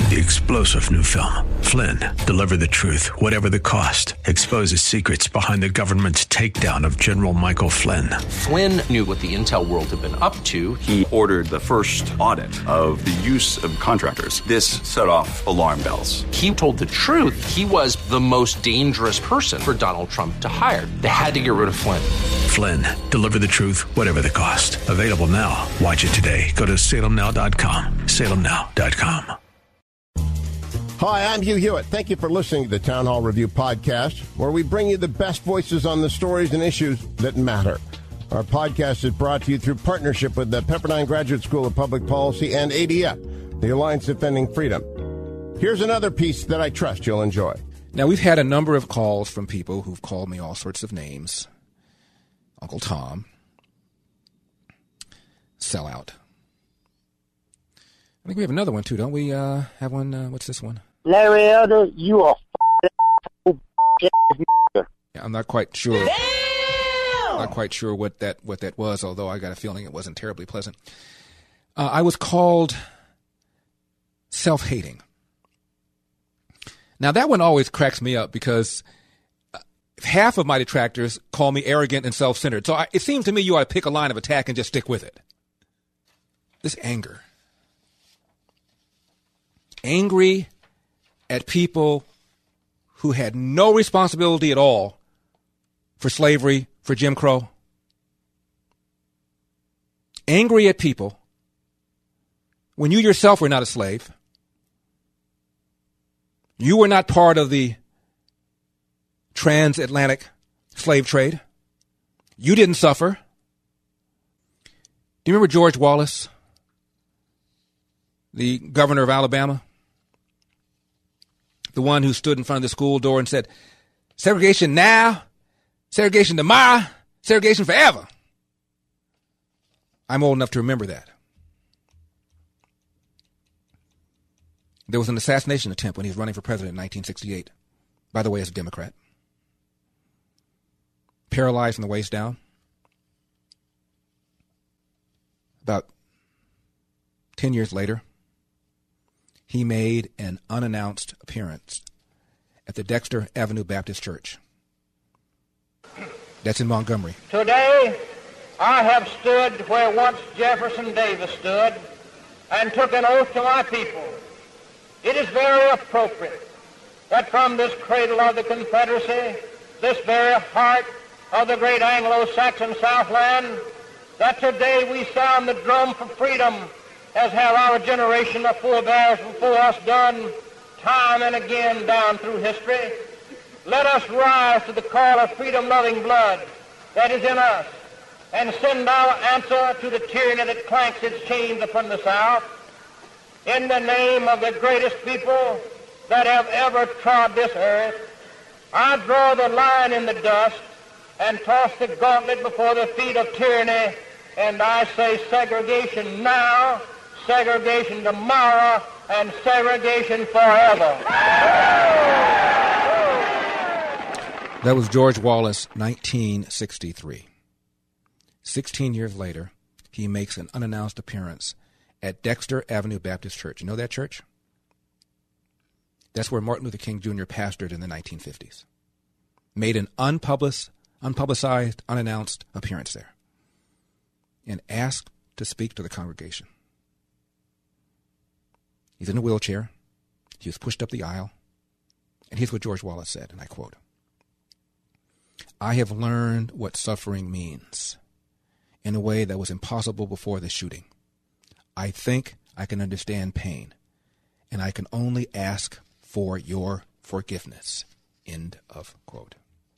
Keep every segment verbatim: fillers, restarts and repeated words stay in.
The explosive new film, Flynn, deliver the truth, whatever the cost, exposes secrets behind the government's takedown of General Michael Flynn. Flynn knew what the intel world had been up to. He ordered the first audit of the use of contractors. This set off alarm bells. He told the truth. He was the most dangerous person for Donald Trump to hire. They had to get rid of Flynn. Flynn, deliver the truth, whatever the cost. Available now. Watch it today. Go to salem now dot com. salem now dot com. Hi, I'm Hugh Hewitt. Thank you for listening to the Town Hall Review podcast, where we bring you the best voices on the stories and issues that matter. Our podcast is brought to you through partnership with the Pepperdine Graduate School of Public Policy and A D F, the Alliance Defending Freedom. Here's another piece that I trust you'll enjoy. Now, we've had a number of calls from people who've called me all sorts of names. Uncle Tom. Sellout. I think we have another one, too, don't we? Uh, have one? Uh, what's this one? Larry Elder, you are f***ing yeah, I'm not quite sure. Damn! Not quite sure what that what that was, although I got a feeling it wasn't terribly pleasant. Uh, I was called self-hating. Now, that one always cracks me up because half of my detractors call me arrogant and self-centered. So I, it seems to me you ought to pick a line of attack and just stick with it. This anger. Angry at people who had no responsibility at all for slavery, for Jim Crow. Angry at people when you yourself were not a slave. You were not part of the transatlantic slave trade. You didn't suffer. Do you remember George Wallace, the governor of Alabama? The one who stood in front of the school door and said, segregation now, segregation tomorrow, segregation forever. I'm old enough to remember that. There was an assassination attempt when he was running for president in nineteen sixty-eight. By the way, as a Democrat. Paralyzed from the waist down. About ten years later, he made an unannounced appearance at the Dexter Avenue Baptist Church. That's in Montgomery. Today, I have stood where once Jefferson Davis stood and took an oath to my people. It is very appropriate that from this cradle of the Confederacy, this very heart of the great Anglo-Saxon Southland, that today we sound the drum for freedom, as have our generation of forebears before us done time and again down through history. Let us rise to the call of freedom-loving blood that is in us and send our answer to the tyranny that clanks its chains upon the South. In the name of the greatest people that have ever trod this earth, I draw the line in the dust and toss the gauntlet before the feet of tyranny, and I say segregation now, segregation tomorrow, and segregation forever. That was George Wallace, nineteen sixty-three. Sixteen years later, he makes an unannounced appearance at Dexter Avenue Baptist Church. You know that church? That's where Martin Luther King Junior pastored in the nineteen fifties. Made an unpublished, unpublicized, unannounced appearance there and asked to speak to the congregation. He's in a wheelchair. He was pushed up the aisle. And here's what George Wallace said, and I quote, "I have learned what suffering means in a way that was impossible before the shooting. I think I can understand pain, and I can only ask for your forgiveness." End of quote.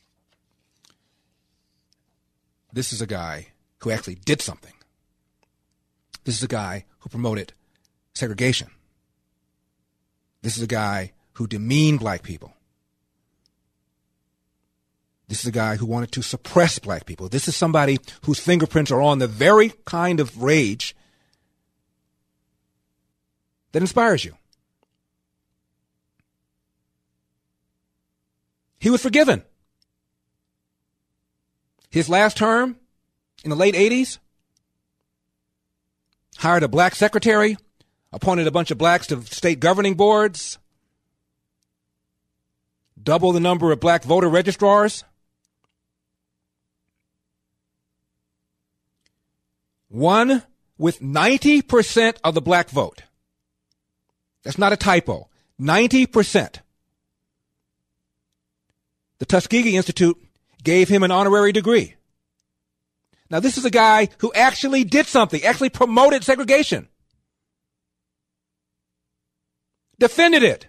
This is a guy who actually did something. This is a guy who promoted segregation. This is a guy who demeaned black people. This is a guy who wanted to suppress black people. This is somebody whose fingerprints are on the very kind of rage that inspires you. He was forgiven. His last term in the late eighties hired a black secretary, appointed a bunch of blacks to state governing boards, double the number of black voter registrars, won with ninety percent of the black vote. That's not a typo. ninety percent. The Tuskegee Institute gave him an honorary degree. Now, this is a guy who actually did something, actually promoted segregation, defended it.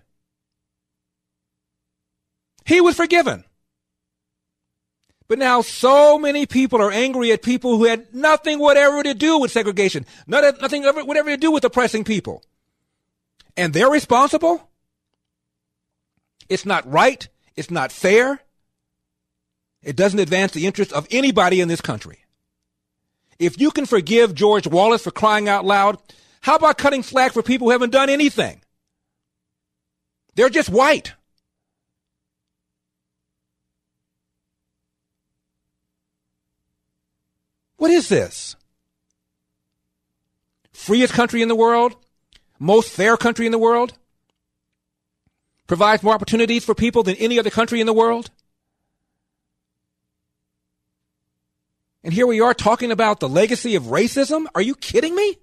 He was forgiven. But now so many people are angry at people who had nothing whatever to do with segregation, nothing whatever to do with oppressing people. And they're responsible? It's not right. It's not fair. It doesn't advance the interests of anybody in this country. If you can forgive George Wallace for crying out loud, how about cutting slack for people who haven't done anything? They're just white. What is this? Freest country in the world? Most fair country in the world? Provides more opportunities for people than any other country in the world? And here we are talking about the legacy of racism? Are you kidding me?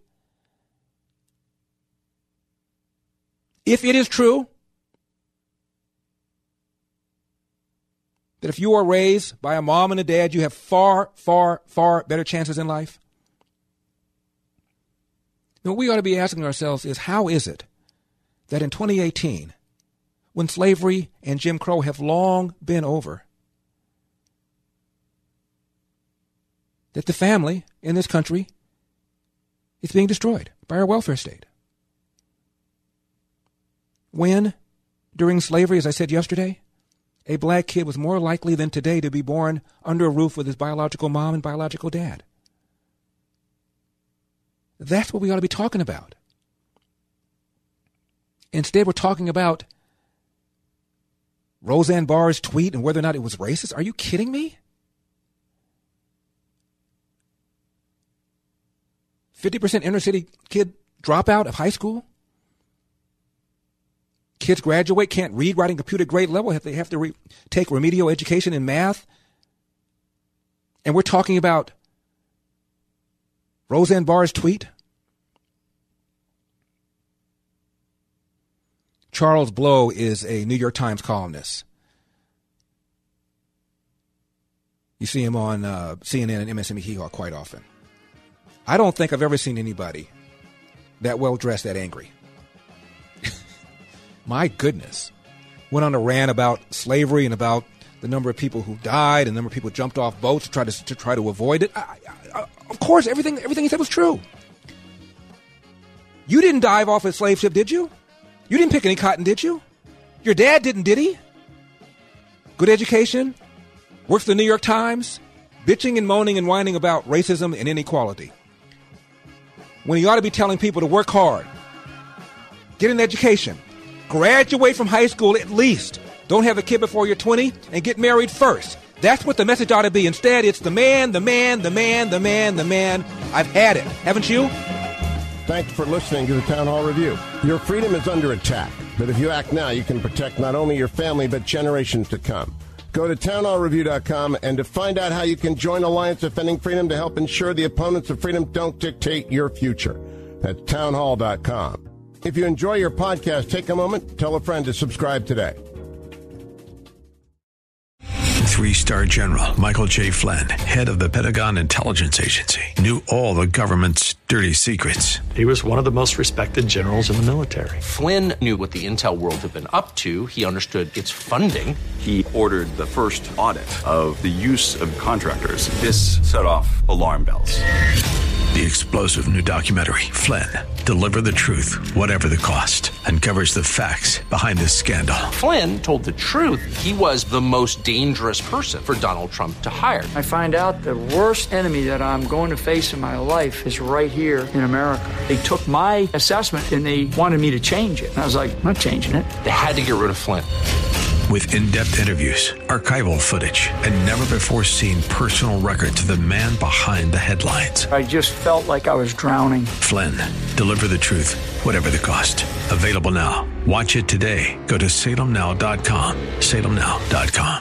If it is true that if you are raised by a mom and a dad, you have far, far, far better chances in life, then what we ought to be asking ourselves is, how is it that in twenty eighteen, when slavery and Jim Crow have long been over, that the family in this country is being destroyed by our welfare state? When, during slavery, as I said yesterday, a black kid was more likely than today to be born under a roof with his biological mom and biological dad. That's what we ought to be talking about. Instead, we're talking about Roseanne Barr's tweet and whether or not it was racist. Are you kidding me? fifty percent inner city kid dropout of high school? Kids graduate, can't read, write, and compute at grade level. They have to re- take remedial education in math. And we're talking about Roseanne Barr's tweet. Charles Blow is a New York Times columnist. You see him on uh, C N N and M S N B C quite often. I don't think I've ever seen anybody that well-dressed, that angry. My goodness. Went on a rant about slavery and about the number of people who died and the number of people who jumped off boats to try to, to try to avoid it. I, I, I, of course, everything everything he said was true. You didn't dive off a slave ship, did you? You didn't pick any cotton, did you? Your dad didn't, did he? Good education, works for the New York Times, bitching and moaning and whining about racism and inequality. When you ought to be telling people to work hard, get an education, graduate from high school at least. Don't have a kid before you're twenty and get married first. That's what the message ought to be. Instead, it's the man, the man, the man, the man, the man. I've had it. Haven't you? Thanks for listening to the Town Hall Review. Your freedom is under attack, but if you act now, you can protect not only your family, but generations to come. Go to town hall review dot com and to find out how you can join Alliance Defending Freedom to help ensure the opponents of freedom don't dictate your future. That's town hall dot com. If you enjoy your podcast, take a moment, tell a friend to subscribe today. Three-star General Michael J. Flynn, head of the Pentagon Intelligence Agency, knew all the government's dirty secrets. He was one of the most respected generals in the military. Flynn knew what the intel world had been up to. He understood its funding. He ordered the first audit of the use of contractors. This set off alarm bells. The explosive new documentary, Flynn, Deliver the Truth, Whatever the Cost, uncovers the facts behind this scandal. Flynn told the truth. He was the most dangerous person for Donald Trump to hire. I find out the worst enemy that I'm going to face in my life is right here in America. They took my assessment and they wanted me to change it. And I was like, I'm not changing it. They had to get rid of Flynn. With in-depth interviews, archival footage, and never-before-seen personal records of the man behind the headlines. I just felt like I was drowning. Flynn, deliver the truth, whatever the cost. Available now. Watch it today. Go to salem now dot com. salem now dot com.